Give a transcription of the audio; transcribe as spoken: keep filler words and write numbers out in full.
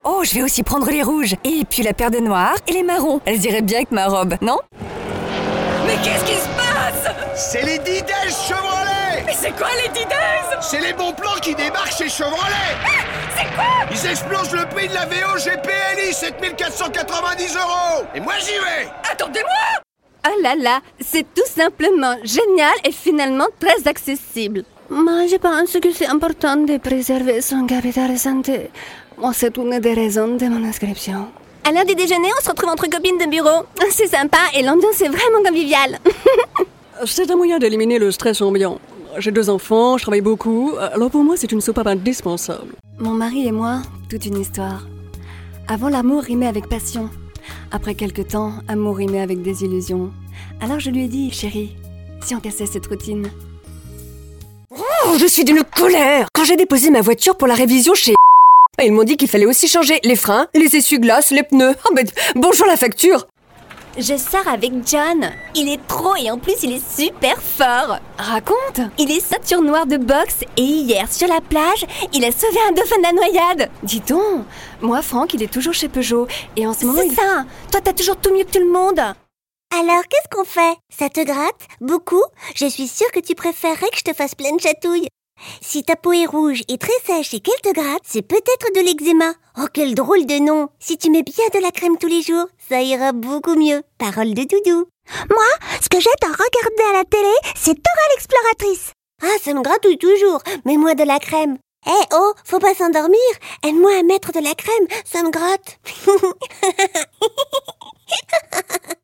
Oh, je vais aussi prendre les rouges. Et puis la paire de noirs et les marrons. Elles iraient bien avec ma robe, non? Mais qu'est-ce qui se passe? C'est les Didays Chevrolet! Mais c'est quoi les Didays? C'est les bons plans qui débarquent chez Chevrolet! Ah, c'est quoi? Ils explosent le prix de la V O G P L I, sept mille quatre cent quatre-vingt-dix euros! Et moi j'y vais! Attendez-moi! Oh là là, c'est tout simplement génial et finalement très accessible. Moi, je pense que c'est important de préserver son capital santé. Moi, c'est une des raisons de mon inscription. À l'heure du déjeuner, on se retrouve entre copines de bureau. C'est sympa et l'ambiance est vraiment conviviale. C'est un moyen d'éliminer le stress ambiant. J'ai deux enfants, je travaille beaucoup, alors pour moi c'est une soupape indispensable. Mon mari et moi, toute une histoire. Avant, l'amour rimait avec passion. Après quelque temps, amour rimait avec désillusion. Alors je lui ai dit, chérie, si on cassait cette routine. Oh, je suis d'une colère! Quand j'ai déposé ma voiture pour la révision chez ils m'ont dit qu'il fallait aussi changer les freins, les essuie-glaces, les pneus. Oh, mais bonjour la facture! Je sors avec John. Il est trop et en plus il est super fort. Raconte! Il est ceinture noire de boxe et hier sur la plage, il a sauvé un dauphin de la noyade. Dis donc, moi Franck il est toujours chez Peugeot et en ce moment C'est il... ça. Toi t'as toujours tout mieux que tout le monde. Alors, qu'est-ce qu'on fait? Ça te gratte? Beaucoup? Je suis sûre que tu préférerais que je te fasse plein de chatouilles. Si ta peau est rouge et très sèche et qu'elle te gratte, c'est peut-être de l'eczéma. Oh, quel drôle de nom! Si tu mets bien de la crème tous les jours, ça ira beaucoup mieux. Parole de doudou. Moi, ce que j'aime à regarder à la télé, c'est Dora l'exploratrice. Ah, ça me gratouille toujours. Mets-moi de la crème. Eh oh, faut pas s'endormir. Aide-moi à mettre de la crème, ça me gratte.